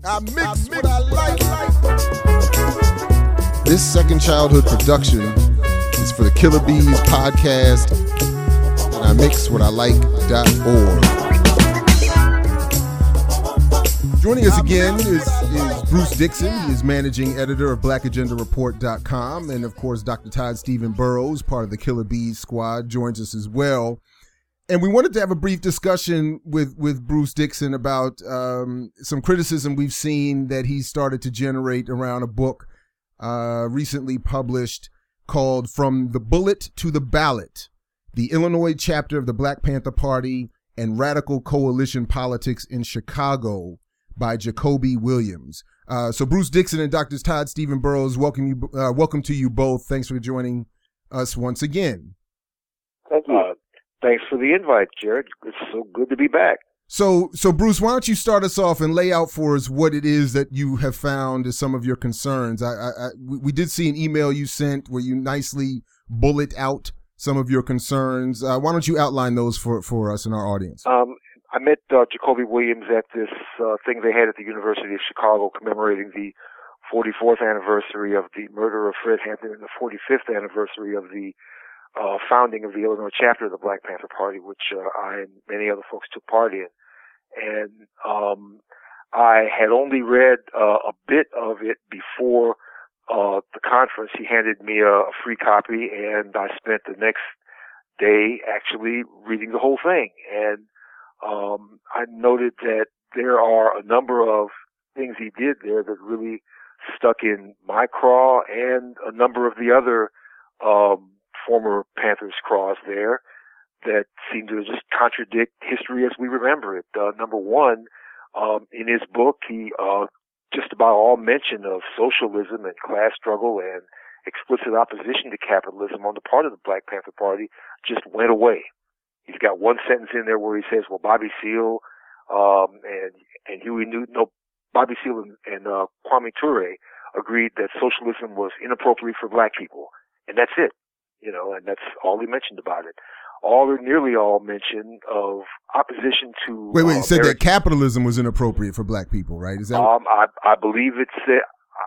I mix what I like. This Second Childhood production is for the Killer Bees podcast, and I mix what I like.org. Joining us again is Bruce Dixon. He is managing editor of blackagendareport.com, and of course, Dr. Todd Stephen Burrows, part of the Killer Bees squad, joins us as well. And we wanted to have a brief discussion with Bruce Dixon about some criticism we've seen that he started to generate around a book recently published called From the Bullet to the Ballot, the Illinois chapter of the Black Panther Party and Radical Coalition Politics in Chicago by Jacoby Williams. So Bruce Dixon and Dr. Todd Stephen Burrows, welcome to you both. Thanks for joining us once again. Thank you. Thanks for the invite, Jared. It's so good to be back. So Bruce, why don't you start us off and lay out for us what it is that you have found as some of your concerns? We did see an email you sent where you nicely bullet out some of your concerns. Why don't you outline those for us and our audience? I met Jacoby Williams at this thing they had at the University of Chicago commemorating the 44th anniversary of the murder of Fred Hampton and the 45th anniversary of the founding of the Illinois chapter of the Black Panther Party, which I and many other folks took part in. And I had only read a bit of it before the conference. He handed me a free copy, and I spent the next day actually reading the whole thing. And I noted that there are a number of things he did there that really stuck in my craw and a number of the other former Panthers craws there that seem to just contradict history as we remember it. Number one, in his book, he just about all mention of socialism and class struggle and explicit opposition to capitalism on the part of the Black Panther Party just went away. He's got one sentence in there where he says, well, Bobby Seale and Huey Newton, Bobby Seale and Kwame Ture agreed that socialism was inappropriate for black people. And that's it. And that's all he mentioned about it. All or nearly all mention of opposition to. Wait, you said that capitalism was inappropriate for black people, right? Is that? I believe it said.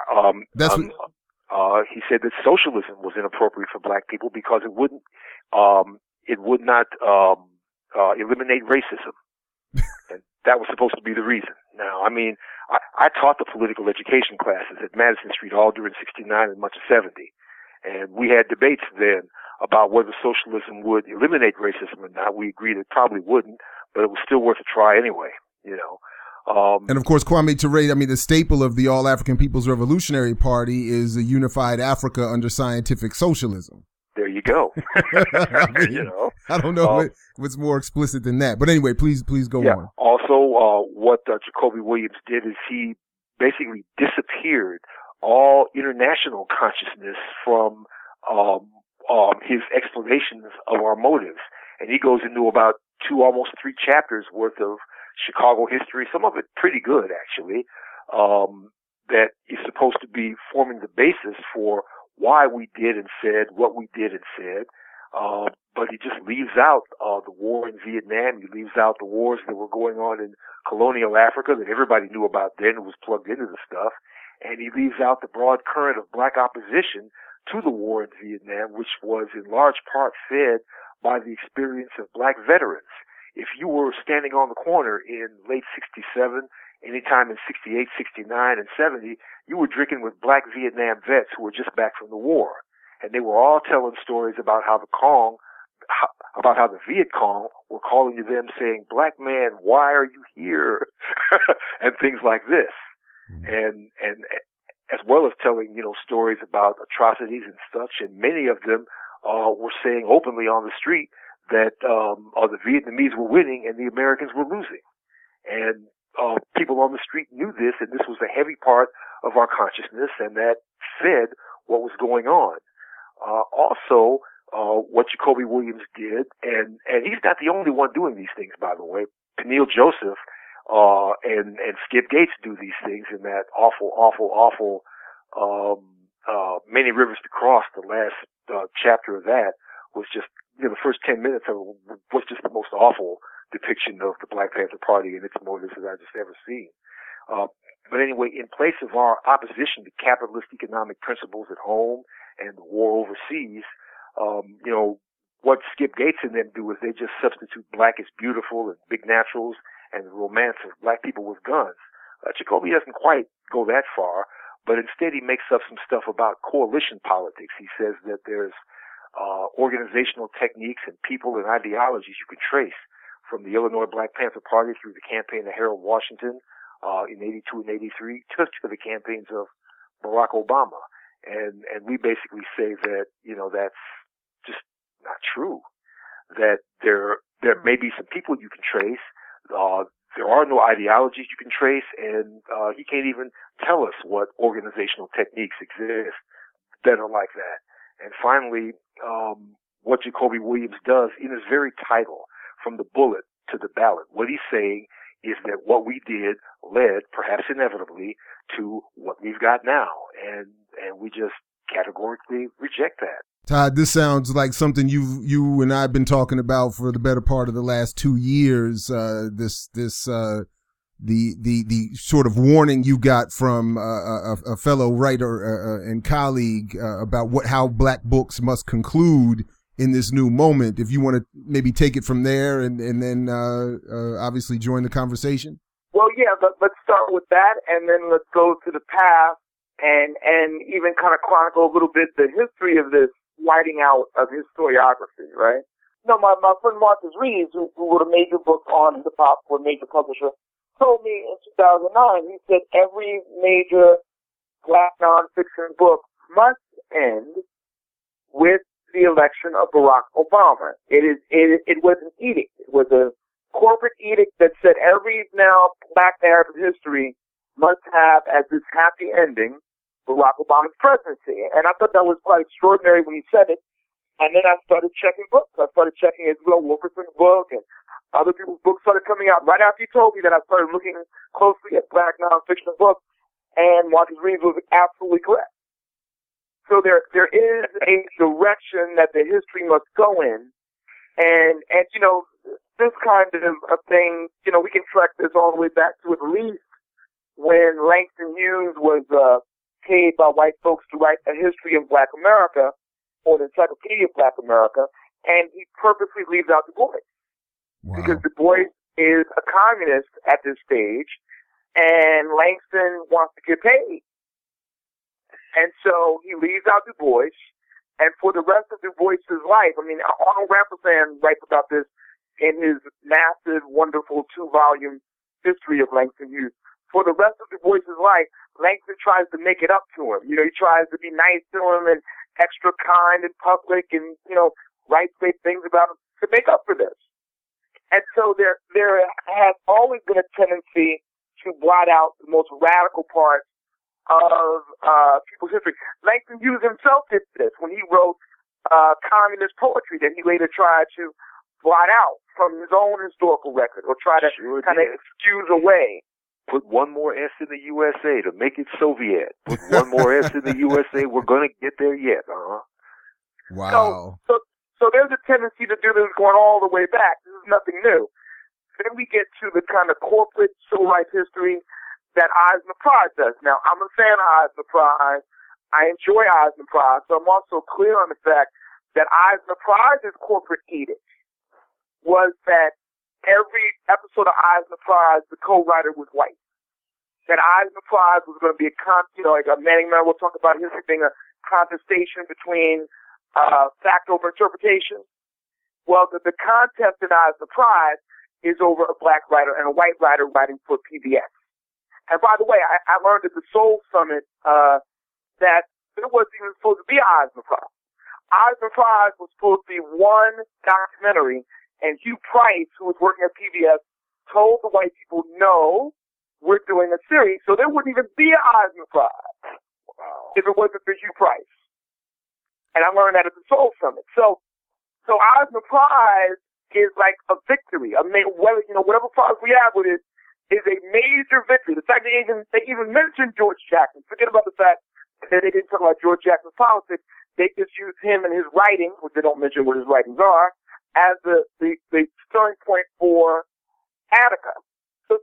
He said that socialism was inappropriate for black people because it would not eliminate racism, and that was supposed to be the reason. Now, I mean, I taught the political education classes at Madison Street all during '69 and much of '70. And we had debates then about whether socialism would eliminate racism or not. We agreed it probably wouldn't, but it was still worth a try anyway, And of course, Kwame Ture, the staple of the All-African People's Revolutionary Party is a unified Africa under scientific socialism. There you go. I don't know what's more explicit than that. But anyway, please go on. Also, what Jacoby Williams did is he basically disappeared all international consciousness from his explanations of our motives. And he goes into about almost 3 chapters worth of Chicago history, some of it pretty good, actually, that is supposed to be forming the basis for why we did and said what we did and said. But he just leaves out the war in Vietnam. He leaves out the wars that were going on in colonial Africa that everybody knew about then and was plugged into the stuff. And he leaves out the broad current of black opposition to the war in Vietnam, which was in large part fed by the experience of black veterans. If you were standing on the corner in late '67, anytime in '68, '69, and '70, you were drinking with black Vietnam vets who were just back from the war. And they were all telling stories about how the Viet Cong were calling to them saying, "Black man, why are you here?" and things like this. And as well as telling, stories about atrocities and such, and many of them were saying openly on the street that the Vietnamese were winning and the Americans were losing. And people on the street knew this, and this was a heavy part of our consciousness, and that fed what was going on. Also, what Jacoby Williams did, and he's not the only one doing these things, by the way. Peniel Joseph and Skip Gates do these things in that awful Many Rivers to Cross. The last chapter of that was just, the first 10 minutes of it was just the most awful depiction of the Black Panther Party and its motives that I've just ever seen. But anyway, in place of our opposition to capitalist economic principles at home and the war overseas, what Skip Gates and them do is they just substitute black as beautiful and big naturals and the romance of black people with guns. Jacoby doesn't quite go that far, but instead he makes up some stuff about coalition politics. He says that there's organizational techniques and people and ideologies you can trace from the Illinois Black Panther Party through the campaign of Harold Washington in 82 and 83 to the campaigns of Barack Obama. And we basically say that, that's just not true. That there may be some people you can trace. There are no ideologies you can trace, and he can't even tell us what organizational techniques exist that are like that. And finally, what Jacoby Williams does in his very title, From the Bullet to the Ballot, what he's saying is that what we did led, perhaps inevitably, to what we've got now. And we just categorically reject that. Todd, this sounds like something you and I have been talking about for the better part of the last 2 years. The sort of warning you got from a fellow writer and colleague about how black books must conclude in this new moment. If you want to maybe take it from there and then obviously join the conversation. Well, yeah, let's start with that, and then let's go to the past and even kind of chronicle a little bit the history of this whiting out of historiography, right? My friend Marcus Reeves, who wrote a major book on hip-hop for a major publisher, told me in 2009, he said every major black nonfiction book must end with the election of Barack Obama. It was an edict. It was a corporate edict that said every now black narrative history must have as its happy ending Barack Obama's presidency. And I thought that was quite extraordinary when he said it. And then I started checking books. I started checking Isabel Wilkerson's book, and other people's books started coming out. Right after he told me that, I started looking closely at black nonfiction books, and Marcus Reeves was absolutely correct. So there is a direction that the history must go in. And this kind of thing, we can track this all the way back to at least when Langston Hughes was paid by white folks to write a history of black America, or the Encyclopedia of Black America, and he purposely leaves out Du Bois. Wow. Because Du Bois is a communist at this stage, and Langston wants to get paid. And so he leaves out Du Bois, and for the rest of Du Bois' life, Arnold Rampersand writes about this in his massive, wonderful 2-volume history of Langston Hughes. For the rest of Du Bois' life, Langston tries to make it up to him. He tries to be nice to him and extra kind in public and, write great things about him to make up for this. And so there has always been a tendency to blot out the most radical parts of people's history. Langston Hughes himself did this when he wrote communist poetry that he later tried to blot out from his own historical record or try to kind of excuse away. Put one more S in the USA to make it Soviet. Put one more S in the USA. We're going to get there yet. Wow. So there's a tendency to do this going all the way back. This is nothing new. Then we get to the kind of corporate civil rights history that Eisner Prize does. Now, I'm a fan of Eisner Prize. I enjoy Eisner Prize. So I'm also clear on the fact that Eisner Prize's corporate edict was that every episode of Eisner Prize, the co-writer was white. That Eisner Prize was going to be like a Manning Mann will talk about history being a contestation between fact over interpretation. Well, the contest in Eisner Prize is over a black writer and a white writer writing for PBS. And by the way, I learned at the Soul Summit that there wasn't even supposed to be an Eisner Prize. Eisner Prize was supposed to be one documentary, and Hugh Price, who was working at PBS, told the white people, no, we're doing a series, so there wouldn't even be an Eisner Prize if it wasn't for Hugh Price. And I learned that at the Soul Summit. So Eisner Prize is like a victory. Whatever prize we have with it is a major victory. The fact they even mentioned George Jackson. Forget about the fact that they didn't talk about George Jackson's politics. They just used him and his writing, which they don't mention what his writings are, as the starting point for Attica. So see,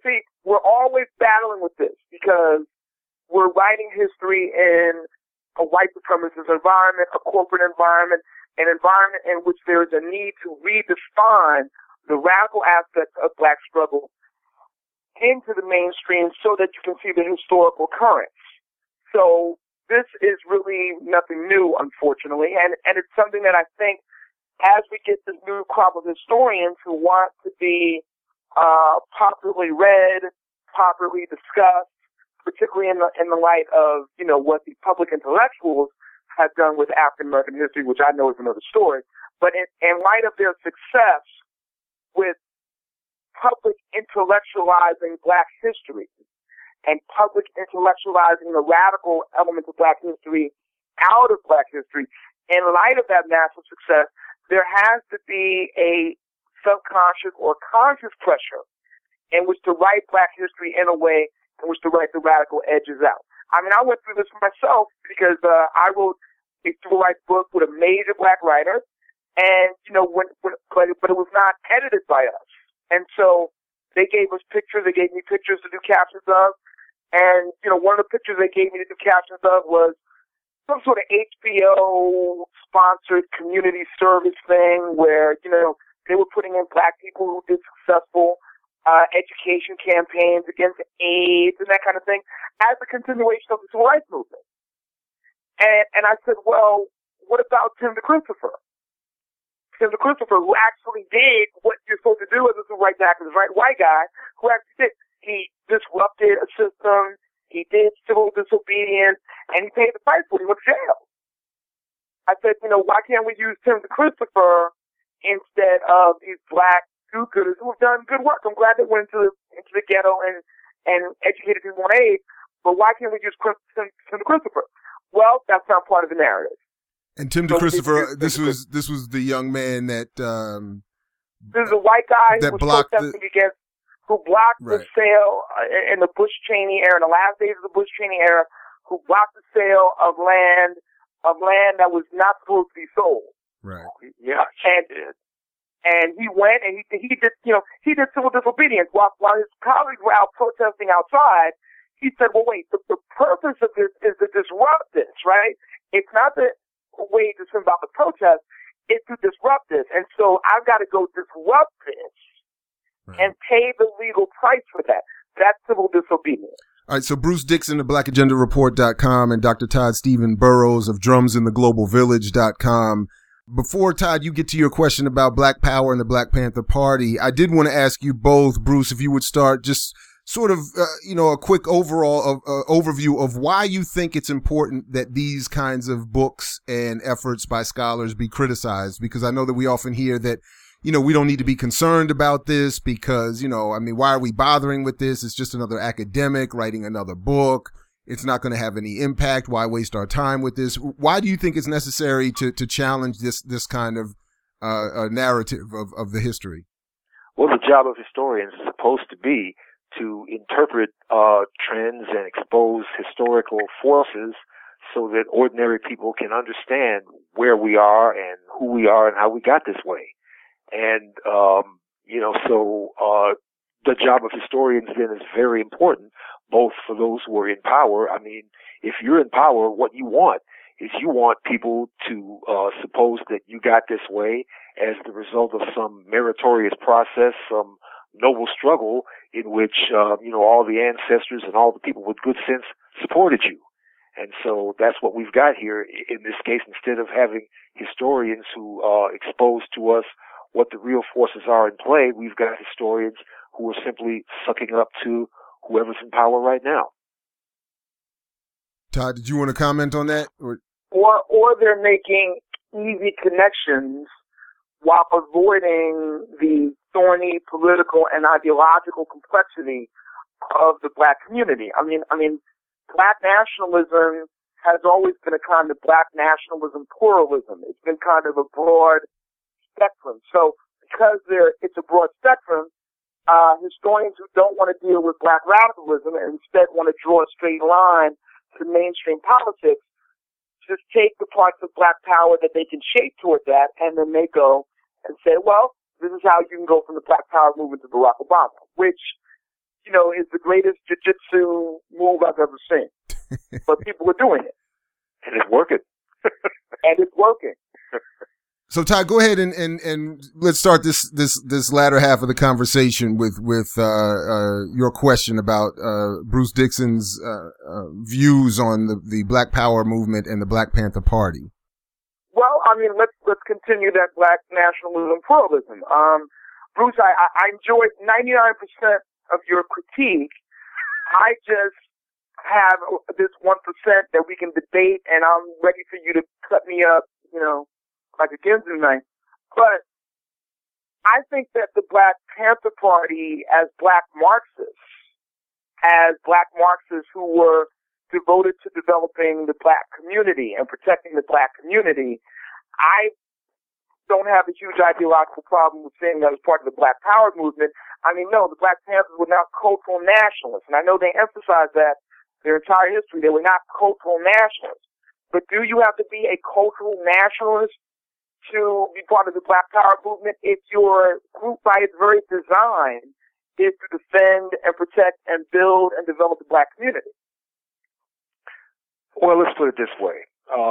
we're always battling with this because we're writing history in a white supremacist environment, a corporate environment, an environment in which there is a need to redefine the radical aspects of black struggle into the mainstream so that you can see the historical currents. So this is really nothing new, unfortunately, and it's something that I think as we get this new crop of historians who want to be popularly read, popularly discussed, particularly in the light of, you know, what the public intellectuals have done with African American history, which I know is another story. But in light of their success with public intellectualizing black history and public intellectualizing the radical elements of black history out of black history, in light of that massive success, there has to be a subconscious or conscious pressure in which to write black history in a way in which to write the radical edges out. I mean, I went through this myself because I wrote a civil rights book with a major black writer, and you know, but it was not edited by us. And so they gave us pictures. They gave me pictures to do captions of, and you know, one of the pictures they gave me to do captions of was some sort of HBO sponsored community service thing where, you know, they were putting in black people who did successful education campaigns against AIDS and that kind of thing as a continuation of the civil rights movement. And I said, well, what about Tim DeChristopher? Tim DeChristopher, who actually did what you're supposed to do as a civil rights activist, right? White guy, who actually did. He disrupted a system, he did civil disobedience, and he paid the price for it. He went to jail. I said, you know, why can't we use Tim DeChristopher instead of these black do-gooders who have done good work? I'm glad they went into the ghetto and educated people on AIDS, but why can't we use Tim DeChristopher? Well, that's not part of the narrative. And Tim DeChristopher, this was the young man that this is a white guy who was protesting against, who blocked the sale in the Bush-Cheney era, in the last days of the Bush-Cheney era, who blocked the sale of land that was not supposed to be sold. Right. Yeah. And he went and he did, you know, he did civil disobedience while his colleagues were out protesting outside. He said, well, wait, the purpose of this is to disrupt this, right? It's not the way to send about the protest, it's to disrupt this. And so I've got to go disrupt this and pay the legal price for that. That's civil disobedience. All right, so Bruce Dixon of BlackAgendaReport.com and Dr. Todd Stephen Burrows of DrumsInTheGlobalVillage.com. Before, Todd, you get to your question about Black Power and the Black Panther Party, I did want to ask you both, Bruce, if you would start just sort of, a quick overview of why you think it's important that these kinds of books and efforts by scholars be criticized. Because I know that we often hear that, you know, we don't need to be concerned about this because, you know, I mean, why are we bothering with this? It's just another academic writing another book. It's not going to have any impact. Why waste our time with this? Why do you think it's necessary to challenge this kind of narrative of the history? Well, the job of historians is supposed to be to interpret trends and expose historical forces so that ordinary people can understand where we are and who we are and how we got this way. And, the job of historians then is very important, both for those who are in power. I mean, if you're in power, what you want is you want people to suppose that you got this way as the result of some meritorious process, some noble struggle in which, all the ancestors and all the people with good sense supported you. And so that's what we've got here in this case. Instead of having historians who expose to us what the real forces are in play, we've got historians who are simply sucking up to whoever's in power right now. Todd, did you want to comment on that? Or they're making easy connections while avoiding the thorny political and ideological complexity of the black community. I mean, black nationalism has always been a kind of black nationalism pluralism. It's been kind of a broad spectrum. So because it's a broad spectrum, historians who don't want to deal with black radicalism and instead want to draw a straight line to mainstream politics just take the parts of black power that they can shape toward that, and then they go and say, well, this is how you can go from the black power movement to Barack Obama, which, is the greatest jiu-jitsu move I've ever seen. But people are doing it. And it's working. And it's working. So Ty, go ahead and let's start this latter half of the conversation with your question about Bruce Dixon's views on the Black Power movement and the Black Panther Party. Well, I mean, let's continue that Black nationalism pluralism. Bruce, I enjoyed 99% of your critique. I just have this 1% that we can debate, and I'm ready for you to cut me up, like a Ginsu knife. But I think that the Black Panther Party, as black Marxists who were devoted to developing the black community and protecting the black community, I don't have a huge ideological problem with saying that as part of the Black Power movement. I mean, no, the Black Panthers were not cultural nationalists, and I know they emphasize that their entire history. They were not cultural nationalists. But do you have to be a cultural nationalist to be part of the Black Power movement if your group, by its very design, is to defend and protect and build and develop the black community? Well, let's put it this way.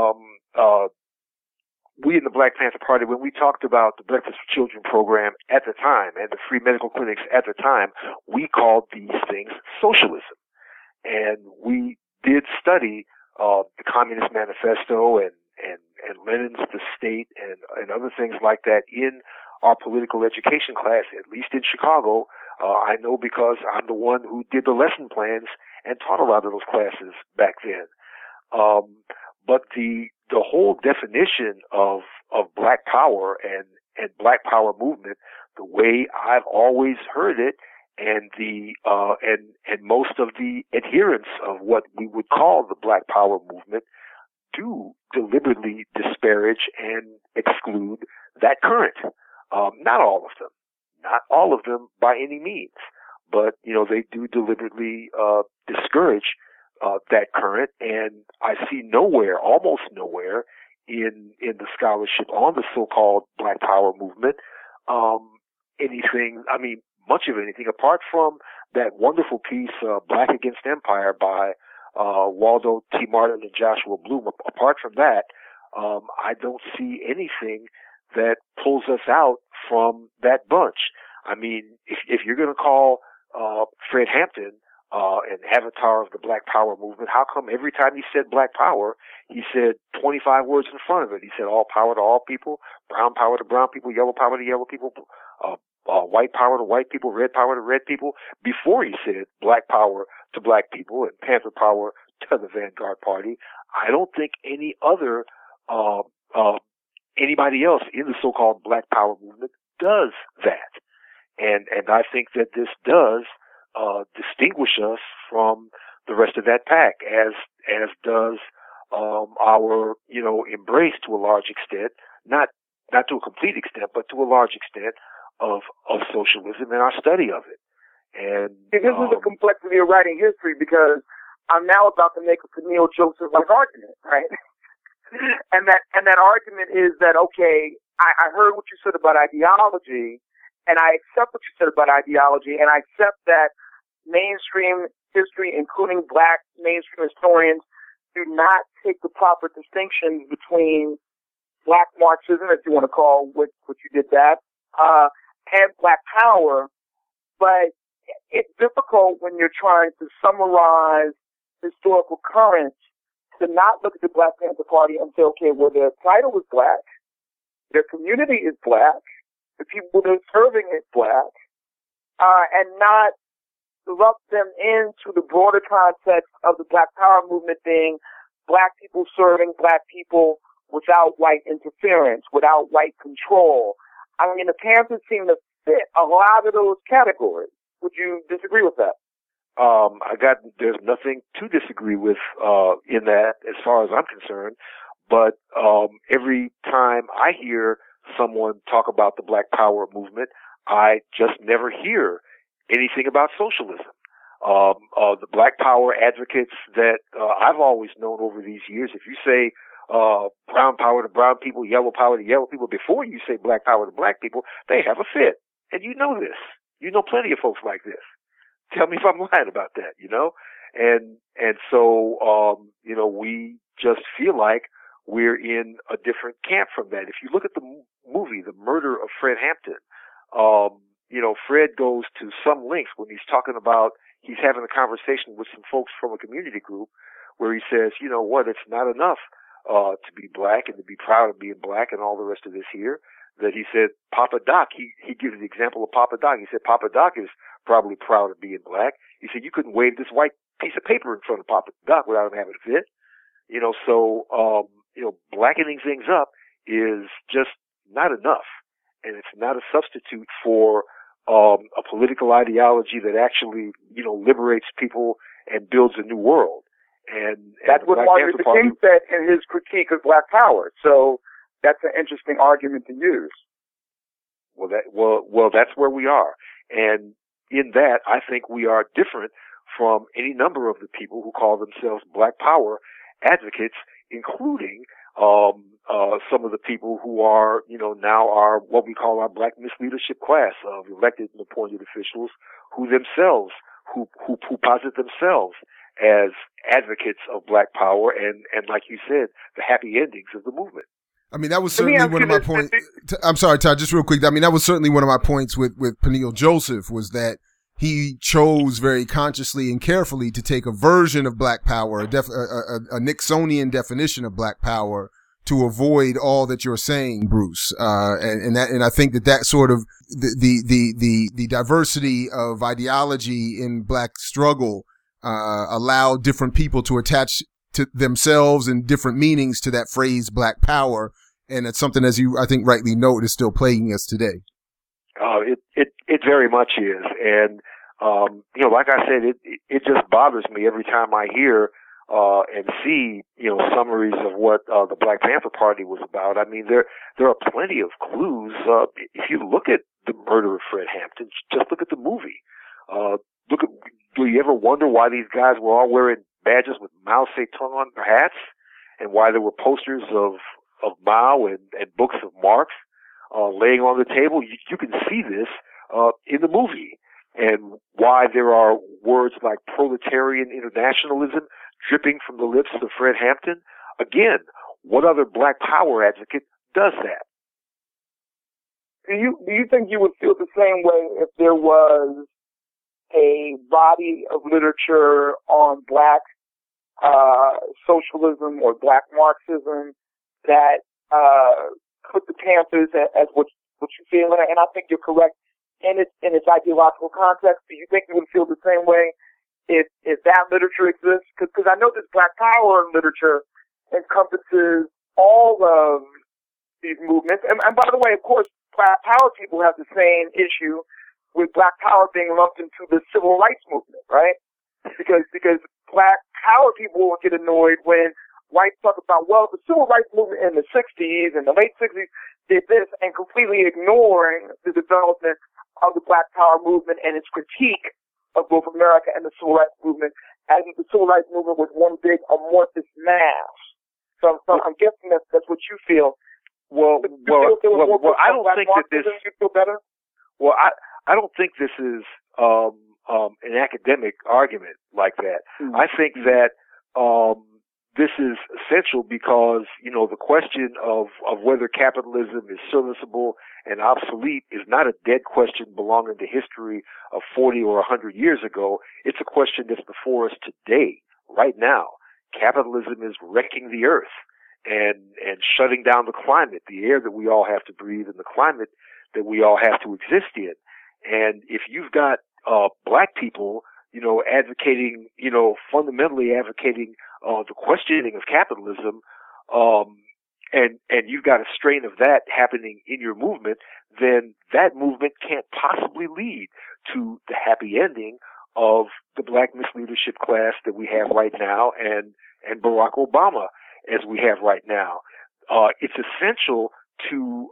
We in the Black Panther Party, when we talked about the Breakfast for Children program at the time and the free medical clinics at the time, we called these things socialism. And we did study the Communist Manifesto and Lenin's The State and other things like that in our political education class, at least in Chicago. I know because I'm the one who did the lesson plans and taught a lot of those classes back then. But the whole definition of Black Power and Black Power movement, the way I've always heard it, and most of the adherents of what we would call the Black Power movement do deliberately disparage and exclude that current. Not all of them by any means, but they do deliberately discourage that current. And I see almost nowhere in the scholarship on the so-called Black Power movement much of anything apart from that wonderful piece, Black Against Empire by Waldo T. Martin and Joshua Bloom. Apart from that, I don't see anything that pulls us out from that bunch. I mean, if you're going to call Fred Hampton an avatar of the Black Power movement, how come every time he said Black Power, he said 25 words in front of it? He said all power to all people, brown power to brown people, yellow power to yellow people, white power to white people, red power to red people, before he said Black Power to black people and Panther Power to the Vanguard Party. I don't think anybody else in the so-called Black Power movement does that. And I think that this does distinguish us from the rest of that pack, as does our embrace to a large extent, not to a complete extent, but to a large extent of socialism and our study of it. And this is the complexity of writing history, because I'm now about to make a Camille Joseph-like argument, right? and that argument is that, okay, I heard what you said about ideology, and I accept what you said about ideology, and I accept that mainstream history, including black mainstream historians, do not take the proper distinction between black Marxism, if you want to call what you did that, and Black Power. But it's difficult when you're trying to summarize historical currents to not look at the Black Panther Party and say, okay, well, their title is black, their community is black, the people they're serving is black, and not lump them into the broader context of the Black Power movement being black people serving black people without white interference, without white control. I mean, the Panthers seem to fit a lot of those categories. Would you disagree with that? There's nothing to disagree with in that, as far as I'm concerned. But every time I hear someone talk about the Black Power movement, I just never hear anything about socialism. The Black Power advocates that I've always known over these years, if you say brown power to brown people, yellow power to yellow people, before you say black power to black people, they have a fit. And you know this. You know plenty of folks like this. tell me if I'm lying about that, And so, we just feel like we're in a different camp from that. If you look at the movie, The Murder of Fred Hampton, Fred goes to some lengths when he's talking about, he's having a conversation with some folks from a community group where he says, you know what, it's not enough to be black and to be proud of being black and all the rest of this here. That he said, Papa Doc, he gives the example of Papa Doc. He said, Papa Doc is probably proud of being black. He said, you couldn't wave this white piece of paper in front of Papa Doc without him having a fit. Blackening things up is just not enough. And it's not a substitute for a political ideology that actually, liberates people and builds a new world. And that's what Martin Luther King said in his critique of Black Power. So that's an interesting argument to use. Well, that's where we are. And in that, I think we are different from any number of the people who call themselves Black Power advocates, including some of the people who are, now are what we call our Black misleadership class of elected and appointed officials who themselves, who posit themselves as advocates of Black Power and like you said, the happy endings of the movement. I mean, that was certainly one of my points. I'm sorry, Todd, just real quick. I mean, that was certainly one of my points with Peniel Joseph, was that he chose very consciously and carefully to take a version of Black Power, a Nixonian definition of Black Power, to avoid all that you're saying, Bruce. And I think that sort of the diversity of ideology in Black struggle allowed different people to attach to themselves and different meanings to that phrase Black Power. And it's something, as you, I think, rightly note, is still plaguing us today. It very much is. And, like I said, it just bothers me every time I hear, and see, summaries of what, the Black Panther Party was about. I mean, there are plenty of clues. If you look at The Murder of Fred Hampton, just look at the movie. Do you ever wonder why these guys were all wearing badges with Mao Zedong on their hats, and why there were posters of Mao and books of Marx laying on the table? You can see this in the movie, and why there are words like proletarian internationalism dripping from the lips of Fred Hampton. Again, what other Black Power advocate does that? Do you think you would feel the same way if there was a body of literature on Black socialism or Black Marxism that put the Panthers as what you feel? And I think you're correct in its ideological context. Do you think you would feel the same way if that literature exists? Because I know this Black Power literature encompasses all of these movements. And by the way, of course, Black Power people have the same issue with Black Power being lumped into the civil rights movement, right? Because Black Power people will get annoyed when whites talk about, well, the civil rights movement in the 60s and the late 60s did this, and completely ignoring the development of the Black Power movement and its critique of both America and the civil rights movement, as if the civil rights movement was one big amorphous mass. So I'm guessing that's what you feel. Well, I don't think that this. You feel better? Well, I don't think this is an academic argument like that. Mm-hmm. I think that this is essential because, the question of whether capitalism is serviceable and obsolete is not a dead question belonging to history of 40 or 100 years ago. It's a question that's before us today, right now. Capitalism is wrecking the earth and shutting down the climate, the air that we all have to breathe and the climate that we all have to exist in. And if you've got Black people, advocating, fundamentally advocating the questioning of capitalism, and you've got a strain of that happening in your movement, then that movement can't possibly lead to the happy ending of the Black misleadership class that we have right now and Barack Obama as we have right now. It's essential to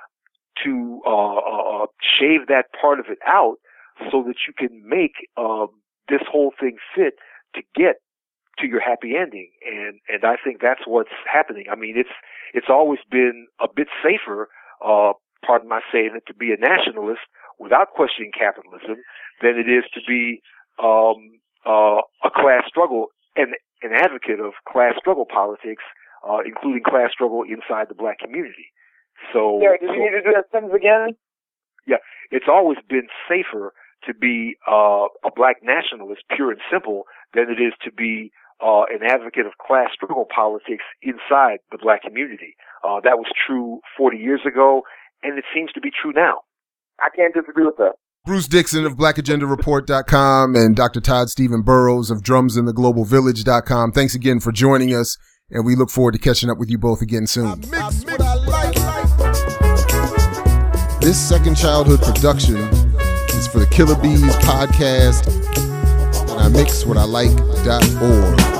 shave that part of it out so that you can make this whole thing fit to get to your happy ending. And I think that's what's happening. I mean, it's always been a bit safer, pardon my saying it, to be a nationalist without questioning capitalism than it is to be a class struggle and an advocate of class struggle politics, including class struggle inside the black community. So, yeah, did you need to do that sentence again? Yeah, it's always been safer to be a black nationalist, pure and simple, than it is to be an advocate of class struggle politics inside the black community. That was true 40 years ago, and it seems to be true now. I can't disagree with that. Bruce Dixon of BlackAgendaReport.com and Dr. Todd Stephen Burrows of DrumsInTheGlobalVillage.com. Thanks again for joining us, and we look forward to catching up with you both again soon. This Second Childhood production is for the Killer Bees podcast, and I mix what I like.org.